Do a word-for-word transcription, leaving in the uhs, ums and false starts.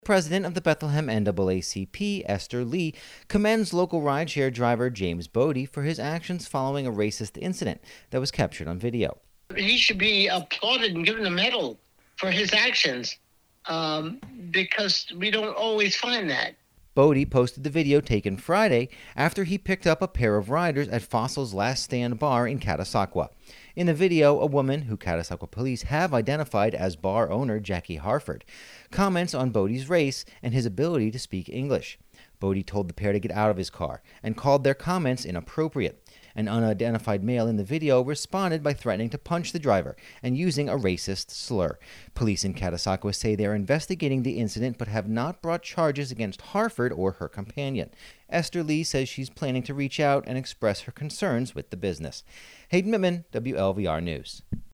President of the Bethlehem N double A C P, Esther Lee, commends local rideshare driver James Bodie for his actions following a racist incident that was captured on video. He should be applauded and given a medal for his actions um, because we don't always find that. Bodie posted the video taken Friday after he picked up a pair of riders at Fossil's Last Stand bar in Catasauqua. In the video, a woman, who Catasauqua police have identified as bar owner Jackie Harford, comments on Bodie's race and his ability to speak English. Bodie told the pair to get out of his car and called their comments inappropriate. An unidentified male in the video responded by threatening to punch the driver and using a racist slur. Police in Catasauqua say they are investigating the incident but have not brought charges against Harford or her companion. Esther Lee says she's planning to reach out and express her concerns with the business. Hayden Mittman, W L V R News.